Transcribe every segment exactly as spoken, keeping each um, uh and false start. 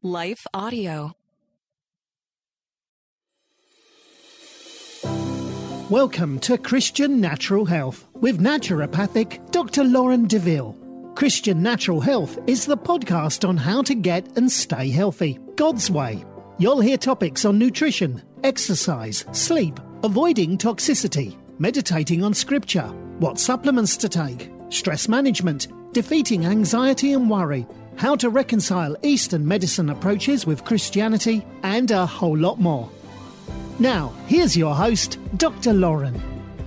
Life Audio. Welcome to Christian Natural Health with naturopathic Doctor Lauren DeVille. Christian Natural Health is the podcast on how to get and stay healthy, God's way. You'll hear topics on nutrition, exercise, sleep, avoiding toxicity, meditating on scripture, what supplements to take, stress management, defeating anxiety and worry, how to reconcile Eastern medicine approaches with Christianity, and a whole lot more. Now, here's your host, Doctor Lauren.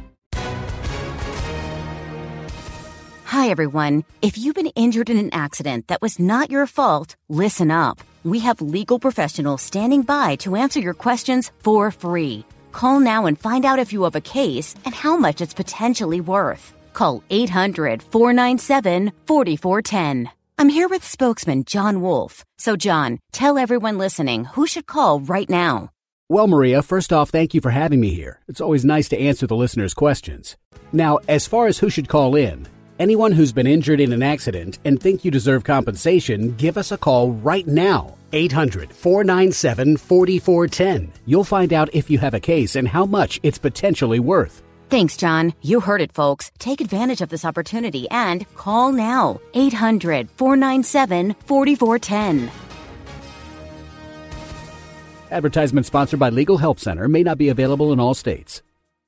Hi, everyone. If you've been injured in an accident that was not your fault, listen up. We have legal professionals standing by to answer your questions for free. Call now and find out if you have a case and how much it's potentially worth. Call eight hundred, four nine seven, four four one zero. I'm here with spokesman John Wolf. So, John, tell everyone listening who should call right now. Well, Maria, first off, thank you for having me here. It's always nice to answer the listeners' questions. Now, as far as who should call in, anyone who's been injured in an accident and think you deserve compensation, give us a call right now. eight hundred, four nine seven, four four one zero. You'll find out if you have a case and how much it's potentially worth. Thanks, John. You heard it, folks. Take advantage of this opportunity and call now. eight hundred, four nine seven, four four one zero. Advertisement sponsored by Legal Help Center, may not be available in all states.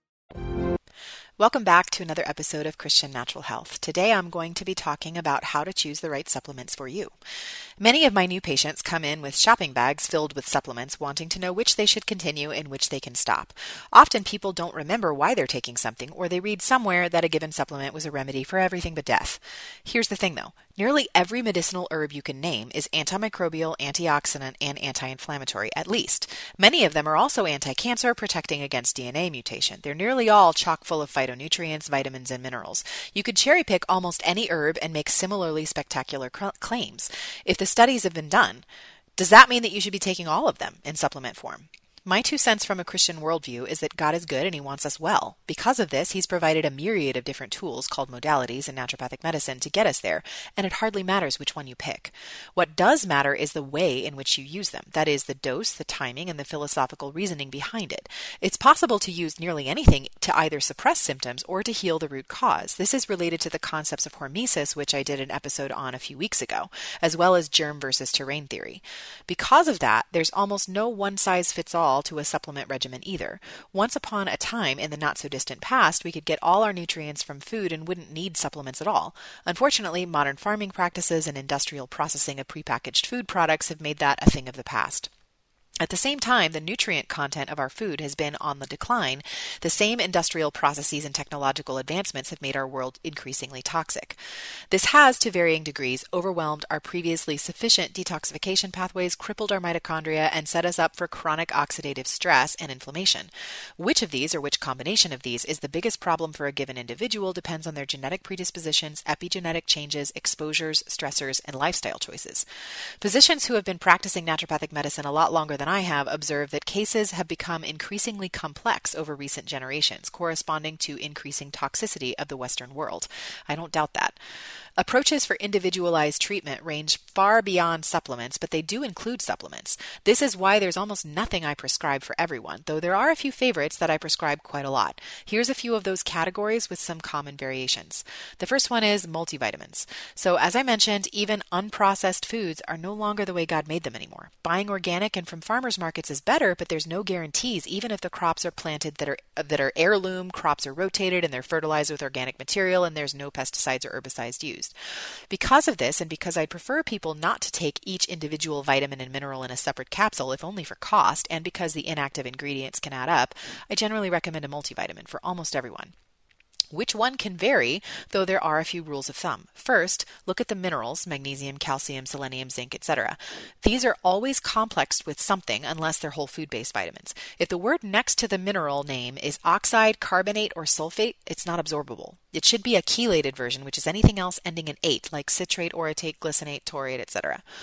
Welcome back to another episode of Christian Natural Health. Today I'm going to be talking about how to choose the right supplements for you. Many of my new patients come in with shopping bags filled with supplements, wanting to know which they should continue and which they can stop. Often people don't remember why they're taking something, or they read somewhere that a given supplement was a remedy for everything but death. Here's the thing though. Nearly every medicinal herb you can name is antimicrobial, antioxidant, and anti-inflammatory, at least. Many of them are also anti-cancer, protecting against D N A mutation. They're nearly all chock full of phytonutrients, vitamins, and minerals. You could cherry pick almost any herb and make similarly spectacular cl- claims. If the studies have been done, does that mean that you should be taking all of them in supplement form? My two cents from a Christian worldview is that God is good and He wants us well. Because of this, He's provided a myriad of different tools called modalities in naturopathic medicine to get us there, and it hardly matters which one you pick. What does matter is the way in which you use them. That is, the dose, the timing, and the philosophical reasoning behind it. It's possible to use nearly anything to either suppress symptoms or to heal the root cause. This is related to the concepts of hormesis, which I did an episode on a few weeks ago, as well as germ versus terrain theory. Because of that, there's almost no one-size-fits-all to a supplement regimen either. Once upon a time in the not-so-distant past, we could get all our nutrients from food and wouldn't need supplements at all. Unfortunately, modern farming practices and industrial processing of prepackaged food products have made that a thing of the past. At the same time, the nutrient content of our food has been on the decline. The same industrial processes and technological advancements have made our world increasingly toxic. This has, to varying degrees, overwhelmed our previously sufficient detoxification pathways, crippled our mitochondria, and set us up for chronic oxidative stress and inflammation. Which of these, or which combination of these, is the biggest problem for a given individual depends on their genetic predispositions, epigenetic changes, exposures, stressors, and lifestyle choices. Physicians who have been practicing naturopathic medicine a lot longer than I have observed that cases have become increasingly complex over recent generations, corresponding to increasing toxicity of the Western world. I don't doubt that. Approaches for individualized treatment range far beyond supplements, but they do include supplements. This is why there's almost nothing I prescribe for everyone, though there are a few favorites that I prescribe quite a lot. Here's a few of those categories with some common variations. The first one is multivitamins. So as I mentioned, even unprocessed foods are no longer the way God made them anymore. Buying organic and from farmers markets is better, but there's no guarantees even if the crops are planted that are that are heirloom, crops are rotated, and they're fertilized with organic material, and there's no pesticides or herbicides used. Because of this, and because I prefer people not to take each individual vitamin and mineral in a separate capsule, if only for cost, and because the inactive ingredients can add up, I generally recommend a multivitamin for almost everyone. Which one can vary, though there are a few rules of thumb. First, look at the minerals, magnesium, calcium, selenium, zinc, et cetera. These are always complexed with something unless they're whole food-based vitamins. If the word next to the mineral name is oxide, carbonate, or sulfate, it's not absorbable. It should be a chelated version, which is anything else ending in ate, like citrate, orotate, glycinate, taurate, et cetera.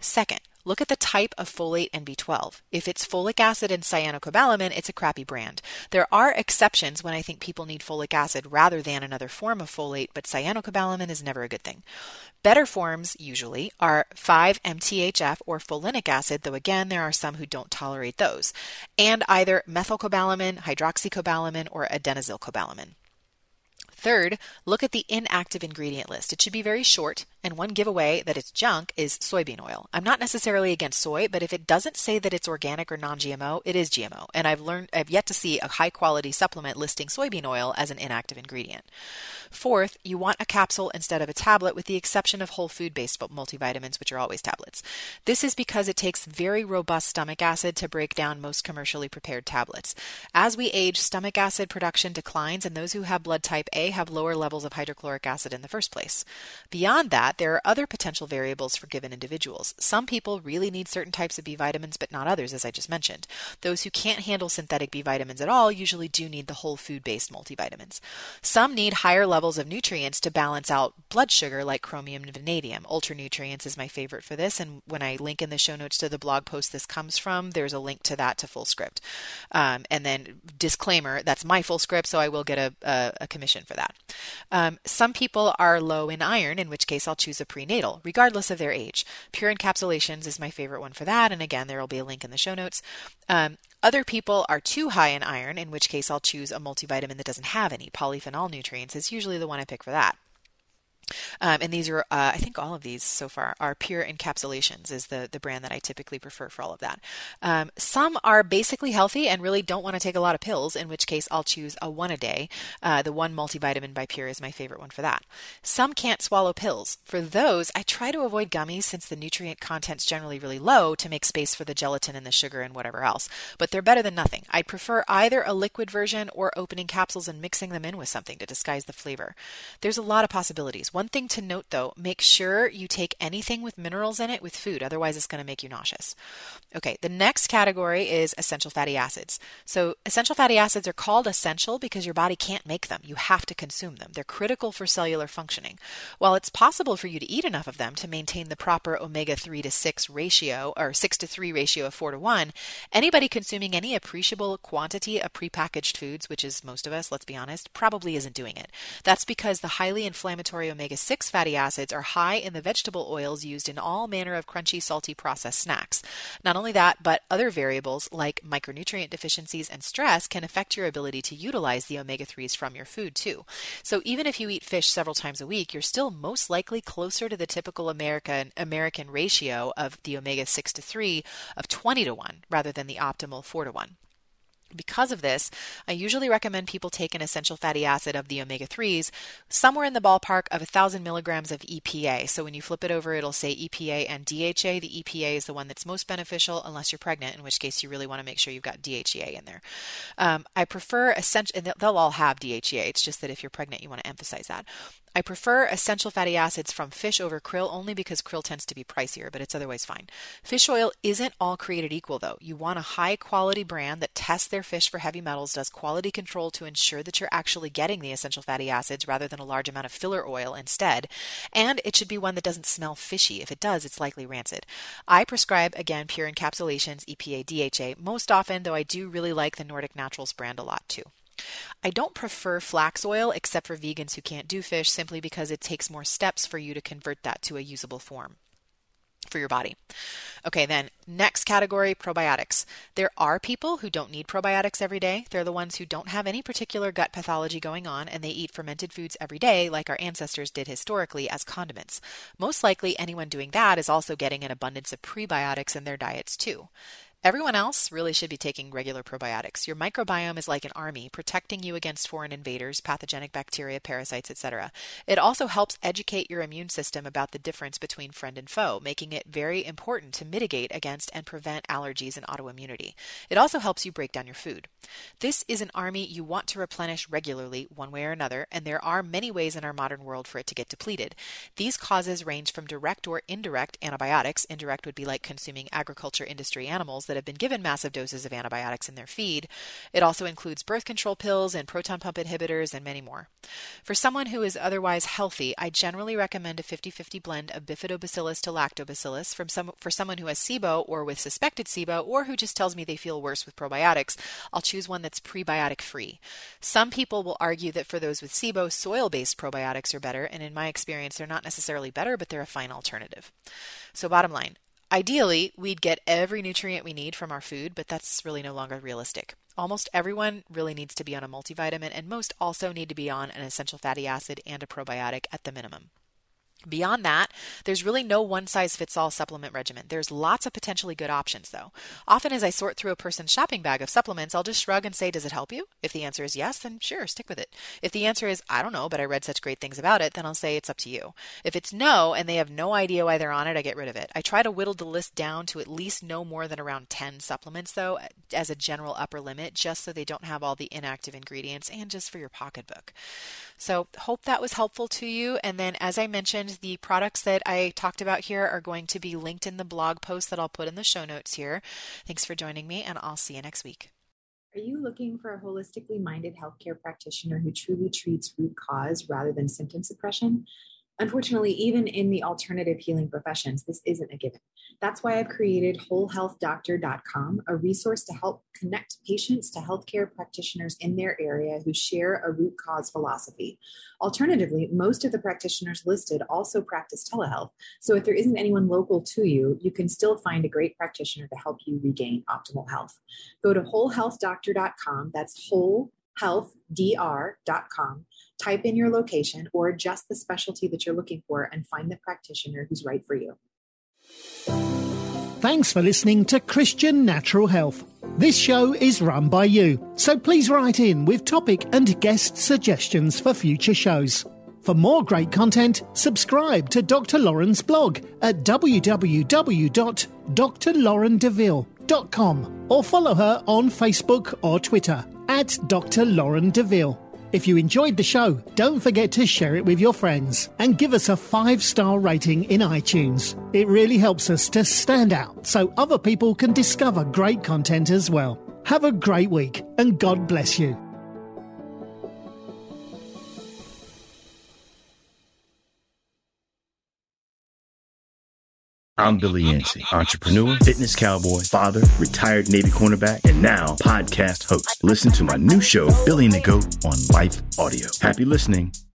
Second, look at the type of folate and B twelve. If it's folic acid and cyanocobalamin, it's a crappy brand. There are exceptions when I think people need folic acid rather than another form of folate, but cyanocobalamin is never a good thing. Better forms, usually, are five M T H F or folinic acid, though again, there are some who don't tolerate those, and either methylcobalamin, hydroxycobalamin, or adenosylcobalamin. Third, look at the inactive ingredient list. It should be very short, and one giveaway that it's junk is soybean oil. I'm not necessarily against soy, but if it doesn't say that it's organic or non-G M O, it is G M O. And I've learned, I've yet to see a high-quality supplement listing soybean oil as an inactive ingredient. Fourth, you want a capsule instead of a tablet, with the exception of whole food-based multivitamins, which are always tablets. This is because it takes very robust stomach acid to break down most commercially prepared tablets. As we age, stomach acid production declines, and those who have blood type A have lower levels of hydrochloric acid in the first place. Beyond that, there are other potential variables for given individuals. Some people really need certain types of B vitamins, but not others, as I just mentioned. Those who can't handle synthetic B vitamins at all usually do need the whole food-based multivitamins. Some need higher levels of nutrients to balance out blood sugar, like chromium and vanadium. Ultra Nutrients is my favorite for this, and when I link in the show notes to the blog post this comes from, there's a link to that to Fullscript. Um, and then disclaimer, that's my Fullscript, so I will get a, a, a commission for that. Um, some people are low in iron, in which case I'll choose a prenatal, regardless of their age. Pure Encapsulations is my favorite one for that, and again, there will be a link in the show notes. Um, Other people are too high in iron, in which case I'll choose a multivitamin that doesn't have any. Polyphenol Nutrients is usually the one I pick for that. Um, and these are, uh, I think all of these so far are Pure Encapsulations is the, the brand that I typically prefer for all of that. Um, some are basically healthy and really don't want to take a lot of pills, in which case I'll choose a one a day. Uh, the one multivitamin by Pure is my favorite one for that. Some can't swallow pills. For those, I try to avoid gummies since the nutrient content's generally really low to make space for the gelatin and the sugar and whatever else. But they're better than nothing. I'd prefer either a liquid version or opening capsules and mixing them in with something to disguise the flavor. There's a lot of possibilities. One thing to note though, make sure you take anything with minerals in it with food, otherwise it's going to make you nauseous. Okay, the next category is essential fatty acids. So essential fatty acids are called essential because your body can't make them. You have to consume them. They're critical for cellular functioning. While it's possible for you to eat enough of them to maintain the proper omega three to six ratio, or six to three ratio of four to one, anybody consuming any appreciable quantity of prepackaged foods, which is most of us, let's be honest, probably isn't doing it. That's because the highly inflammatory omega six fatty acids are high in the vegetable oils used in all manner of crunchy, salty processed snacks. Not only that, but other variables like micronutrient deficiencies and stress can affect your ability to utilize the omega threes from your food too. So even if you eat fish several times a week, you're still most likely closer to the typical American American ratio of the omega six to three of twenty to one rather than the optimal four to one. Because of this, I usually recommend people take an essential fatty acid of the omega threes somewhere in the ballpark of one thousand milligrams of E P A. So when you flip it over, it'll say E P A and D H A. The E P A is the one that's most beneficial unless you're pregnant, in which case you really want to make sure you've got D H E A in there. Um, I prefer essential, and they'll all have D H E A. It's just that if you're pregnant, you want to emphasize that. I prefer essential fatty acids from fish over krill only because krill tends to be pricier, but it's otherwise fine. Fish oil isn't all created equal though. You want a high quality brand that tests their fish for heavy metals, does quality control to ensure that you're actually getting the essential fatty acids rather than a large amount of filler oil instead. And it should be one that doesn't smell fishy. If it does, it's likely rancid. I prescribe, again, Pure Encapsulations, E P A, D H A most often, though I do really like the Nordic Naturals brand a lot too. I don't prefer flax oil except for vegans who can't do fish, simply because it takes more steps for you to convert that to a usable form for your body. Okay, then next category, probiotics. There are people who don't need probiotics every day. They're the ones who don't have any particular gut pathology going on and they eat fermented foods every day like our ancestors did historically as condiments. Most likely anyone doing that is also getting an abundance of prebiotics in their diets too. Everyone else really should be taking regular probiotics. Your microbiome is like an army, protecting you against foreign invaders, pathogenic bacteria, parasites, et cetera. It also helps educate your immune system about the difference between friend and foe, making it very important to mitigate against and prevent allergies and autoimmunity. It also helps you break down your food. This is an army you want to replenish regularly, one way or another, and there are many ways in our modern world for it to get depleted. These causes range from direct or indirect antibiotics. Indirect would be like consuming agriculture industry animals that that have been given massive doses of antibiotics in their feed. It also includes birth control pills and proton pump inhibitors and many more. For someone who is otherwise healthy, I generally recommend a fifty-fifty blend of Bifidobacillus to Lactobacillus. From some, for someone who has SIBO or with suspected SIBO, or who just tells me they feel worse with probiotics, I'll choose one that's prebiotic free. Some people will argue that for those with SIBO, soil-based probiotics are better, and in my experience, they're not necessarily better, but they're a fine alternative. So bottom line, ideally, we'd get every nutrient we need from our food, but that's really no longer realistic. Almost everyone really needs to be on a multivitamin, and most also need to be on an essential fatty acid and a probiotic at the minimum. Beyond that, there's really no one-size-fits-all supplement regimen. There's lots of potentially good options, though. Often as I sort through a person's shopping bag of supplements, I'll just shrug and say, does it help you? If the answer is yes, then sure, stick with it. If the answer is, I don't know, but I read such great things about it, then I'll say it's up to you. If it's no, and they have no idea why they're on it, I get rid of it. I try to whittle the list down to at least no more than around ten supplements, though, as a general upper limit, just so they don't have all the inactive ingredients and just for your pocketbook. So hope that was helpful to you. And then, as I mentioned, the products that I talked about here are going to be linked in the blog post that I'll put in the show notes here. Thanks for joining me, and I'll see you next week. Are you looking for a holistically minded healthcare practitioner who truly treats root cause rather than symptom suppression? Unfortunately, even in the alternative healing professions, this isn't a given. That's why I've created whole health doctor dot com, a resource to help connect patients to healthcare practitioners in their area who share a root cause philosophy. Alternatively, most of the practitioners listed also practice telehealth. So if there isn't anyone local to you, you can still find a great practitioner to help you regain optimal health. Go to whole health doctor dot com. That's whole health doctor dot com. Type in your location or just the specialty that you're looking for and find the practitioner who's right for you. Thanks for listening to Christian Natural Health. This show is run by you, so please write in with topic and guest suggestions for future shows. For more great content, subscribe to Doctor Lauren's blog at w w w dot dr lauren deville dot com or follow her on Facebook or Twitter at Doctor Lauren Deville. If you enjoyed the show, don't forget to share it with your friends and give us a five-star rating in iTunes. It really helps us to stand out so other people can discover great content as well. Have a great week and God bless you. I'm Billy Yancey, entrepreneur, fitness cowboy, father, retired Navy cornerback, and now podcast host. Listen to my new show, Billy and the Goat, on Life Audio. Happy listening.